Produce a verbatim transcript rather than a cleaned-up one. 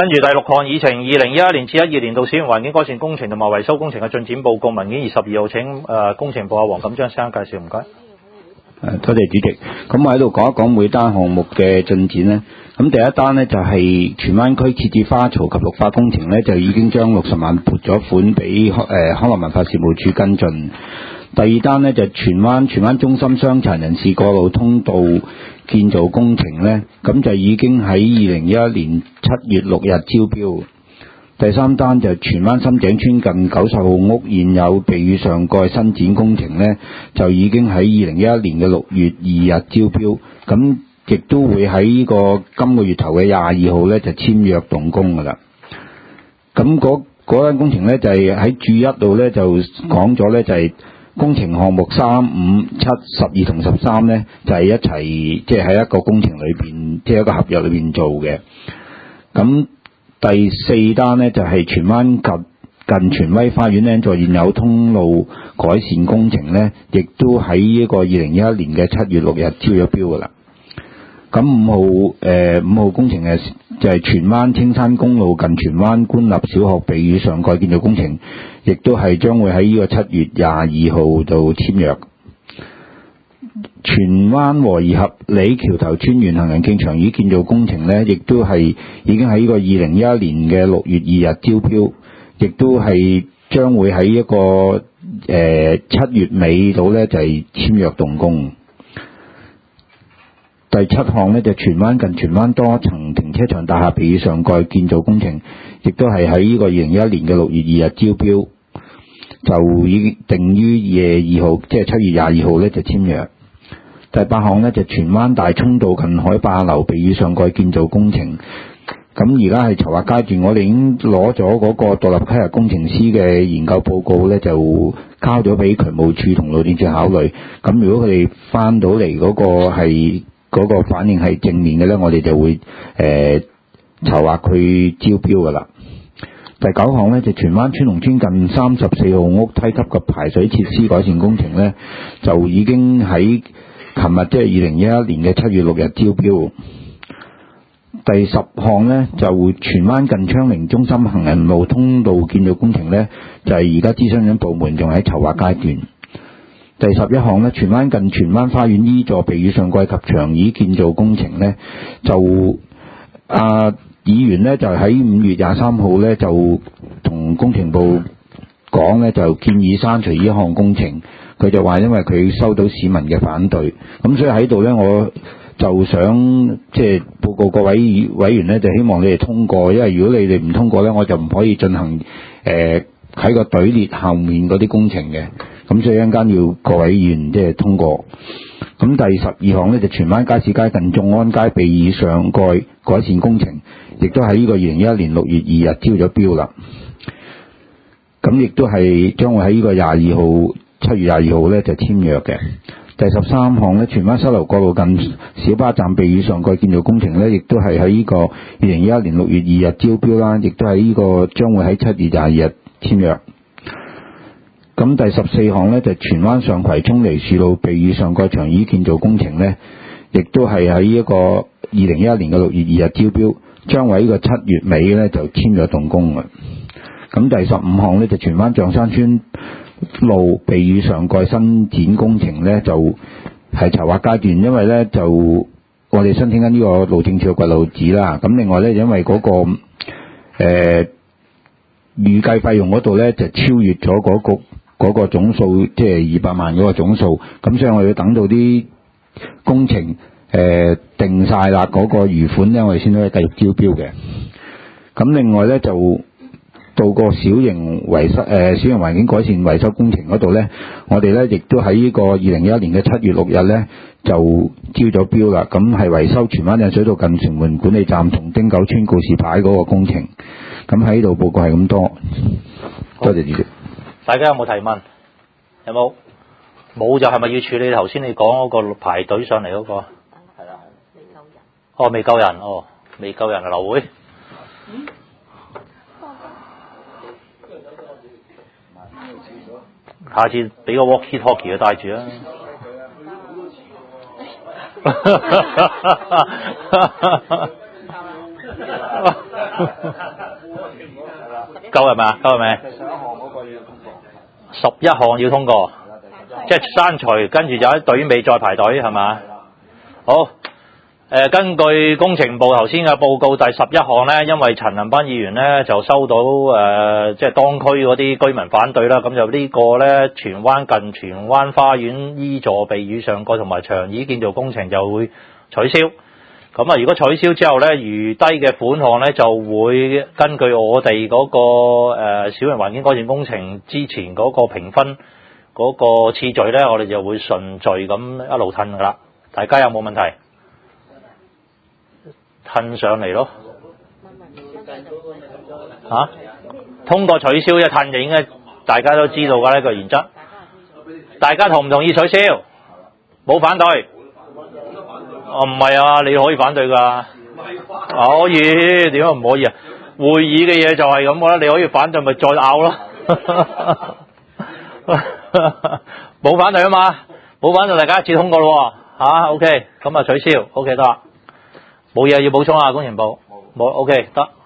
跟住第六項議程，二零一一年至一二年度使用環境改善工程同埋維修工程嘅進展報告文件二十二號，請誒、呃、工程部阿黃錦章先生介紹，唔該。 誒，多謝主席。咁我喺度講一講每單項目嘅進展呢。咁第一單呢，就係荃灣區設置花槽及綠化工程呢，就已經將六十萬撥咗款俾誒康樂文化事務處跟進。第二單呢，就荃灣荃灣中心傷殘人士過路通道建造工程呢，咁就已經喺二零一一年七月六日招標。第三單就荃灣深井村近九十號屋現有避雨上蓋伸展工程呢，就已經喺二零一一年嘅六月二日招標，咁亦都會喺呢個今個月頭嘅廿二號呢就簽約動工噶啦。咁嗰嗰間工程呢，就係喺注一度呢就講咗呢，就係工程項目三、五、七、十二同十三呢，就係一齊即係喺一個工程裏邊，即係一個合約裏邊做嘅。咁第四單呢，就係荃灣近近荃威花園呢座現有通路改善工程呢，亦都喺呢個二零一一年嘅七月六日招咗標噶啦。咁五號誒五號工程嘅就係荃灣青山公路近荃灣官立小學避雨上蓋建造工程，亦都係將會喺呢個七月廿二號度簽約。荃灣和宜合里橋頭村沿行人徑長椅建造工程呢，亦都係已經喺呢個二零一一年嘅六月二日招標，亦都係將會喺一個誒七月尾度呢，就係簽約動工。第七項呢，就荃灣近荃灣多層停車場大廈避雨上蓋建造工程，亦都係喺呢個二零一一年嘅六月二日招標，就已經定於廿二號，即係七月廿二號呢，就簽約。第八項呢，就荃灣大涌道近海壩樓避雨上蓋建造工程，咁而家係籌劃階段，我哋已經攞咗嗰個獨立規劃工程師嘅研究報告呢，就交咗俾渠務處同路政署考慮。咁如果佢哋翻到嚟嗰個係嗰個反應係正面嘅呢，我哋就會誒、呃、籌劃佢招標噶啦。第九項呢，就荃灣川龍村近三十四號屋梯級嘅排水設施改善工程呢，就已經喺琴日即係二零一一年嘅七月六日招標。第十項呢，就荃灣近昌寧中心行人路通道建造工程呢，就係而家諮詢緊部門仲喺籌劃階段。第十一項呢，荃灣近荃灣花園 E 座避雨上蓋及長椅建造工程呢，就啊議員呢，就喺五月廿三號呢，就同工程部講呢，就建議刪除呢項工程。佢就話因為佢收到市民嘅反對，咁所以喺度呢，我就想即係報告各位委員呢，就希望你哋通過，因為如果你哋唔通過呢，我就唔可以進行誒喺個隊列後面嗰啲工程嘅。咁所以一陣間要各位議員即係通過。咁第十二項呢，就荃灣街市街近眾安街避雨上蓋改善工程，亦都喺呢個二零一一年六月二日招咗標啦。咁亦都係將會喺呢個廿二號七月廿二號呢就簽約嘅。第十三項呢，荃灣西樓角路近小巴站避雨上蓋建造工程呢，亦都係喺呢個二零一一年六月二日招標啦，亦都喺呢個將會喺七月廿二日簽約。咁第十四項呢，就荃灣上葵涌梨樹路避雨上蓋長椅建造工程呢，亦都係喺一個二零一一年嘅六月二日招標，將會喺呢個七月尾呢就簽約動工嘅。咁第十五項呢，就荃灣象山村路避雨上蓋伸展工程呢，就係籌劃階段，因為呢，就我哋申請緊呢個路政署嘅掘路紙啦。咁另外呢，因為嗰、那個誒、呃、預計費用嗰度呢，就超越咗嗰、那個嗰個總數，即係二百萬嗰個總數，咁所以我要等到啲工程誒、呃、定晒啦，嗰個餘款呢，我哋先可以繼續招標嘅。咁另外呢，就到個小型維修誒、呃、小型環境改善維修工程嗰度呢，我哋呢亦都喺呢個二零一一年嘅七月六日呢就招咗標啦。咁係維修荃灣引水道近城門管理站同汀九村告示牌嗰個工程。咁喺度報告係咁多，多謝主席。 大家有冇提問？有冇？冇就係咪要處理頭先你講嗰個排隊上嚟嗰、嗰個？係啦，未夠人。哦，未夠人，哦，未夠人啊！流會。嗯。下次俾個 walkie talkie 佢帶住啊！ 夠係咪啊？夠係咪？十一項要通過，即係刪除，跟住就喺隊尾再排隊係嘛？好。誒，根據工程部頭先嘅報告，第十一項呢，因為陳恒鑌議員呢就收到誒、呃，即係當區嗰啲居民反對啦，咁就呢個呢，荃灣近荃灣花園 E 座避雨上蓋同埋長椅建造工程就會取消。咁啊，如果取消之後呢，餘低嘅款項呢，就會根據我哋嗰、那個誒、呃、小型環境改善工程之前嗰個評分嗰個次序呢，我哋就會順序咁一路褪噶啦。大家有冇問題？褪上嚟咯，嚇、啊，通過取消一褪就應該大家都知道㗎呢個原則。大家同唔同意取消？冇反對？哦，唔係啊，你可以反對㗎，可以，點解唔可以啊？會議嘅嘢就係咁啦，你可以反對咪再拗咯。冇反對啊嘛，冇反對大家一致通過咯喎，嚇 ，OK，咁啊取消 ，OK 得啦。冇嘢要補充啊，工程部冇 OK 得。